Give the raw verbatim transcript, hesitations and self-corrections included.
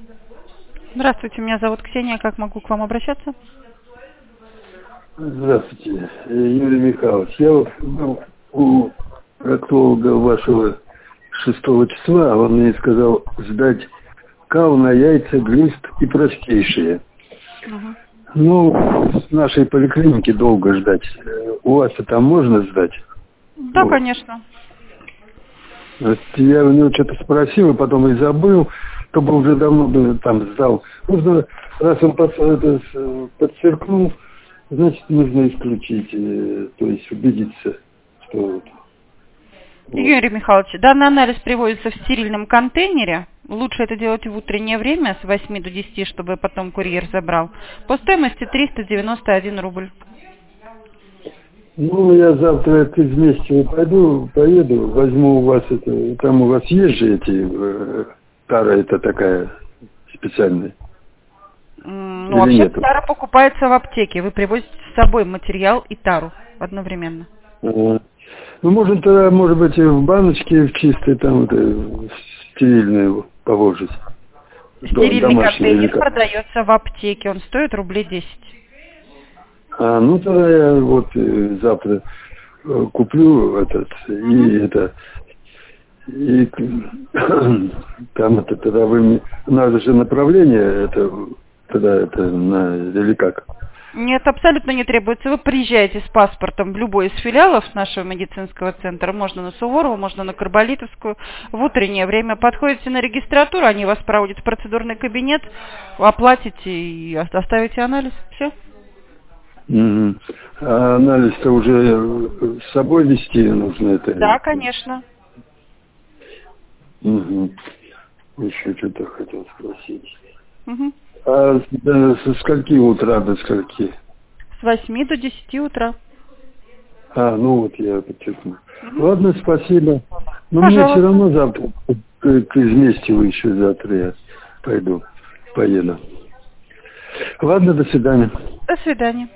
Здравствуйте, меня зовут Ксения. Как могу к вам обращаться? Здравствуйте, Юрий Михайлович. Я вот был у проктолога вашего шестого числа, а он мне сказал сдать кал на яйца, глист и простейшие. Угу. Ну, с нашей поликлиники долго ждать. У вас это можно сдать? Да, Вот. конечно. Вот я у него что-то спросил, и потом и забыл, то бы уже давно бы там сдал. Нужно, раз он под, это, подчеркнул, значит, нужно исключить, э, то есть убедиться, что... Вот. Юрий Михайлович, данный анализ приводится в стерильном контейнере. Лучше это делать в утреннее время с восьми до десяти, чтобы потом курьер забрал. По стоимости триста девяносто один рубль. Ну, я завтра к Изместью пойду, поеду, возьму у вас это, там у вас есть же эти, э, тара это такая специальная? Ну, или вообще нету? тара покупается в аптеке. Вы привозите с собой материал и тару одновременно. А, ну, можно тогда, может быть, и в баночке, в чистой, там, вот, в стерильную положить. Стерильный контейнер продается в аптеке. Он стоит рублей десять. А, ну тогда я вот э, завтра э, куплю этот, Угу. и это, и там это, тогда вы мне, надо же направление, это, тогда это, на, или как? Нет, абсолютно не требуется. Вы приезжаете с паспортом в любой из филиалов нашего медицинского центра. Можно на Суворова, можно на Карболитовскую. В утреннее время подходите на регистратуру, они вас проводят в процедурный кабинет, оплатите и оставите анализ. Все. Угу. А анализ-то уже с собой вести нужно это? Да, конечно. Угу. Еще что-то хотел спросить. Угу. А да, со скольки утра до скольки? С восьми до десяти утра. А, ну вот я подчеркну. Угу. Ладно, спасибо. Но Пожалуйста. мне все равно завтра к, к Изместью еще завтра я пойду, поеду. Ладно, до свидания. До свидания.